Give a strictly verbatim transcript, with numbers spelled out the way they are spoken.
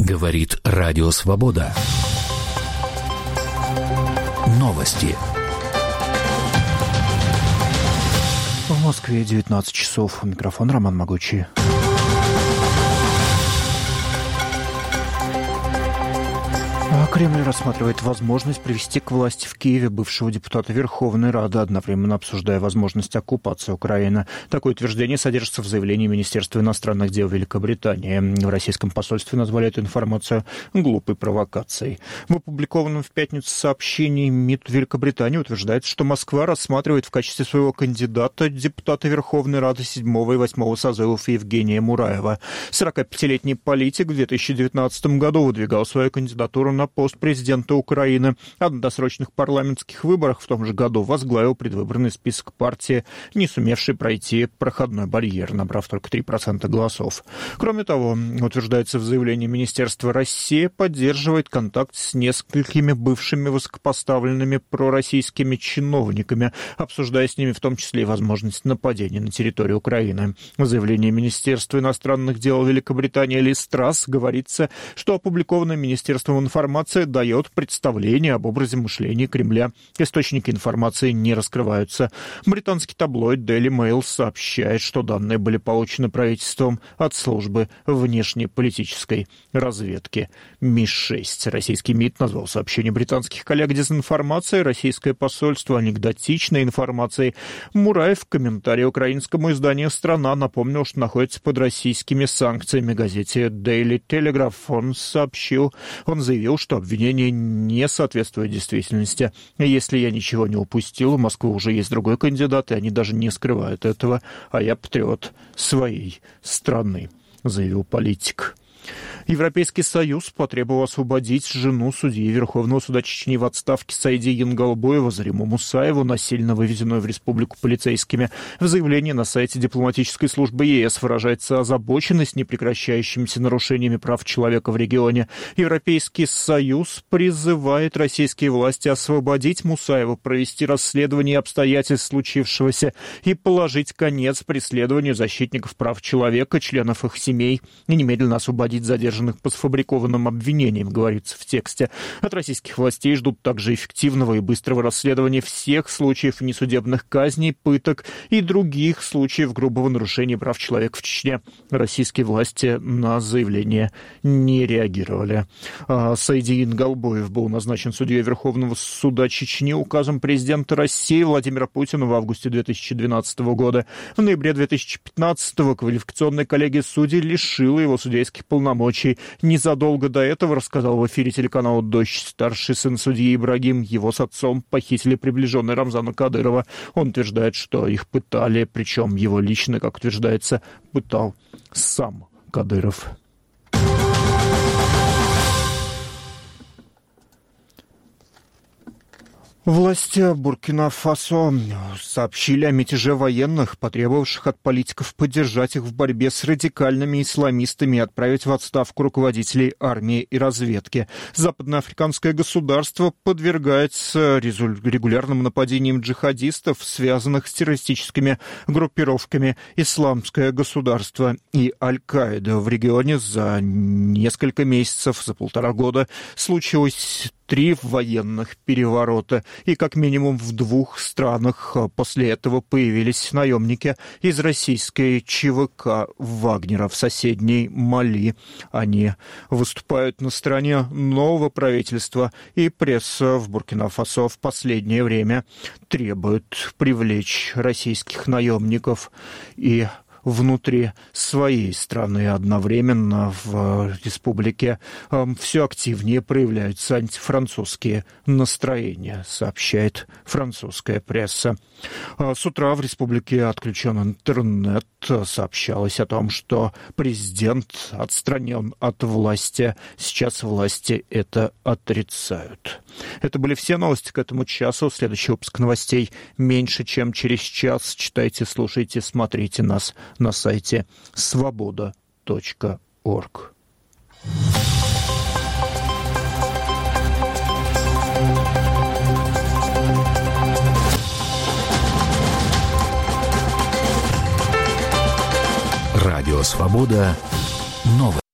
Говорит Радио Свобода. Новости. В Москве девятнадцать часов. Микрофон Роман Могучий. Кремль рассматривает возможность привести к власти в Киеве бывшего депутата Верховной Рады, одновременно обсуждая возможность оккупации Украины. Такое утверждение содержится в заявлении Министерства иностранных дел Великобритании. В российском посольстве назвали эту информацию глупой провокацией. В опубликованном в пятницу сообщении МИД Великобритании утверждается, что Москва рассматривает в качестве своего кандидата депутата Верховной Рады седьмого и восьмого созывов Евгения Мураева. сорокапятилетний политик в две тысячи девятнадцатом году выдвигал свою кандидатуру на пост президента Украины. О досрочных парламентских выборах в том же году возглавил предвыборный список партии, не сумевшей пройти проходной барьер, набрав только три процента голосов. Кроме того, утверждается в заявлении Министерства, Россия поддерживает контакт с несколькими бывшими высокопоставленными пророссийскими чиновниками, обсуждая с ними в том числе и возможность нападения на территорию Украины. В заявлении Министерства иностранных дел Великобритании Лиз Трасс говорится, что опубликованная Министерством информация дает представление об образе мышления Кремля. Источники информации не раскрываются. Британский таблоид Daily Mail сообщает, что данные были получены правительством от службы внешнеполитической разведки Ми шесть. Российский МИД назвал сообщение британских коллег дезинформацией, российское посольство анекдотичной информацией. Мураев в комментарии украинскому изданию «Страна» напомнил, что находится под российскими санкциями. Газете Daily Telegraph он сообщил, он заявил, что обвинение не соответствует действительности. Если я ничего не упустил, у Москвы уже есть другой кандидат, и они даже не скрывают этого, а я патриот своей страны, заявил политик. Европейский Союз потребовал освободить жену судьи Верховного суда Чечни в отставке Саиди Янгалбоева Зариму Мусаеву, насильно вывезенную в республику полицейскими. В заявлении на сайте дипломатической службы ЕС выражается озабоченность непрекращающимися нарушениями прав человека в регионе. Европейский Союз призывает российские власти освободить Мусаеву, провести расследование обстоятельств случившегося и положить конец преследованию защитников прав человека, членов их семей, и немедленно освободить задержанных по сфабрикованным обвинениям, говорится в тексте. От российских властей ждут также эффективного и быстрого расследования всех случаев несудебных казней, пыток и других случаев грубого нарушения прав человека в Чечне. Российские власти на заявление не реагировали. Саиди Янгалбоев был назначен судьей Верховного суда Чечни указом президента России Владимира Путина в августе две тысячи двенадцатого года. В ноябре две тысячи пятнадцатого квалификационная коллегия судей лишила его судейских полномочий. Незадолго до этого, рассказал в эфире телеканала «Дождь» старший сын судьи Ибрагим, его с отцом похитили приближенные Рамзана Кадырова. Он утверждает, что их пытали, причем его лично, как утверждается, пытал сам Кадыров. Власти Буркина-Фасо сообщили о мятеже военных, потребовавших от политиков поддержать их в борьбе с радикальными исламистами и отправить в отставку руководителей армии и разведки. Западноафриканское государство подвергается регулярным нападениям джихадистов, связанных с террористическими группировками «Исламское государство» и «Аль-Каида». В регионе за несколько месяцев, за полтора года случилось три военных переворота, и как минимум в двух странах после этого появились наемники из российской ЧВК Вагнера в соседней Мали. Они выступают на стороне нового правительства, и пресса в Буркина-Фасо в последнее время требует привлечь российских наемников и внутри своей страны. Одновременно в республике э, все активнее проявляются антифранцузские настроения, сообщает французская пресса. Э, с утра в республике отключен интернет. Сообщалось о том, что президент отстранен от власти. Сейчас власти это отрицают. Это были все новости к этому часу. Следующий выпуск новостей меньше, чем через час. Читайте, слушайте, смотрите нас на сайте свобода точка орг. Радио «Свобода». Новости.